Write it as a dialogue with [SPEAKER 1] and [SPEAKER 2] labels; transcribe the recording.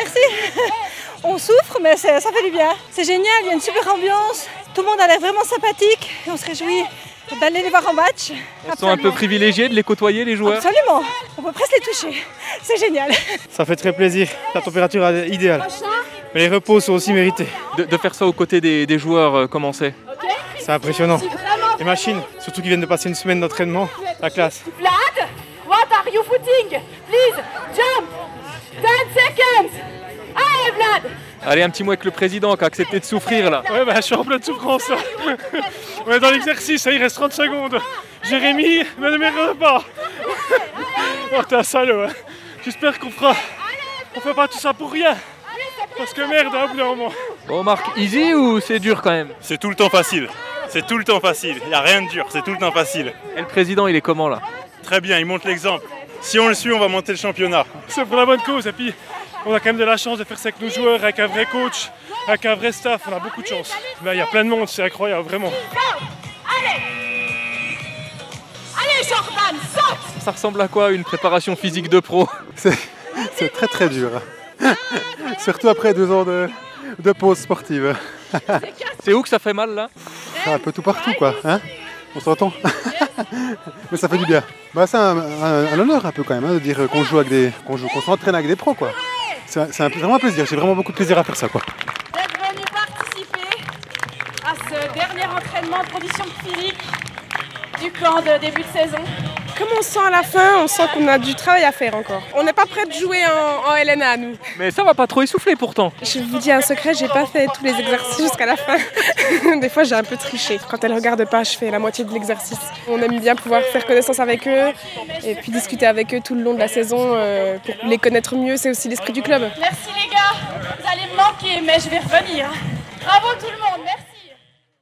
[SPEAKER 1] merci. On souffre, mais ça fait du bien. C'est génial, il y a une super ambiance. Tout le monde a l'air vraiment sympathique et on se réjouit d'aller les voir en match.
[SPEAKER 2] Ils sont un peu privilégiés de les côtoyer, les joueurs?
[SPEAKER 1] Absolument, on peut presque les toucher. C'est génial.
[SPEAKER 3] Ça fait très plaisir, la température est idéale. Mais les repos sont aussi mérités.
[SPEAKER 2] De faire ça aux côtés des joueurs, comment c'est?
[SPEAKER 3] C'est impressionnant. Les machines, surtout qu'ils viennent de passer une semaine d'entraînement, la classe.
[SPEAKER 4] Vlad, what are you footing? Please, jump! 10 seconds! Allez, Vlad!
[SPEAKER 2] Allez, un petit mot avec le président qui a accepté de souffrir là.
[SPEAKER 3] Ouais, je suis en pleine souffrance là. On est dans l'exercice, il reste 30 secondes. Jérémy, ne m'énerve pas. Oh, t'es un salaud. Hein. J'espère qu'on fait pas tout ça pour rien. Parce que merde, au bout d'un moment.
[SPEAKER 2] Bon Marc, easy ou c'est dur quand même?
[SPEAKER 5] C'est tout le temps facile. C'est tout le temps facile. Il n'y a rien de dur, c'est tout le temps facile.
[SPEAKER 2] Et le président, il est comment là?
[SPEAKER 5] Très bien, il montre l'exemple. Si on le suit, on va monter le championnat.
[SPEAKER 3] C'est pour la bonne cause. Et puis, on a quand même de la chance de faire ça avec nos joueurs, avec un vrai coach, avec un vrai staff. On a beaucoup de chance. Là, il y a plein de monde, c'est incroyable, vraiment.
[SPEAKER 4] Allez! Allez, Jordan, saute!
[SPEAKER 2] Ça ressemble à quoi une préparation physique de pro?
[SPEAKER 6] C'est très très dur. Surtout après 2 ans de pause sportive.
[SPEAKER 2] C'est où que ça fait mal là?
[SPEAKER 6] Un peu tout partout quoi. Hein, on s'entend. Mais ça fait du bien. Bah, c'est un honneur un peu quand même de dire qu'on s'entraîne avec des pros quoi. C'est vraiment un plaisir. J'ai vraiment beaucoup de plaisir à faire ça quoi.
[SPEAKER 4] D'être venu participer à ce dernier entraînement de conditions physiques du camp de début de saison.
[SPEAKER 7] Comme on sent à la fin, on sent qu'on a du travail à faire encore. On n'est pas prêt de jouer en LNA, nous.
[SPEAKER 2] Mais ça va pas trop essouffler pourtant.
[SPEAKER 7] Je vous dis un secret, j'ai pas fait tous les exercices jusqu'à la fin. Des fois, j'ai un peu triché. Quand elles regardent pas, je fais la moitié de l'exercice. On aime bien pouvoir faire connaissance avec eux et puis discuter avec eux tout le long de la saison pour les connaître mieux. C'est aussi l'esprit du club.
[SPEAKER 4] Merci les gars, vous allez me manquer, mais je vais revenir. Bravo tout le monde, merci.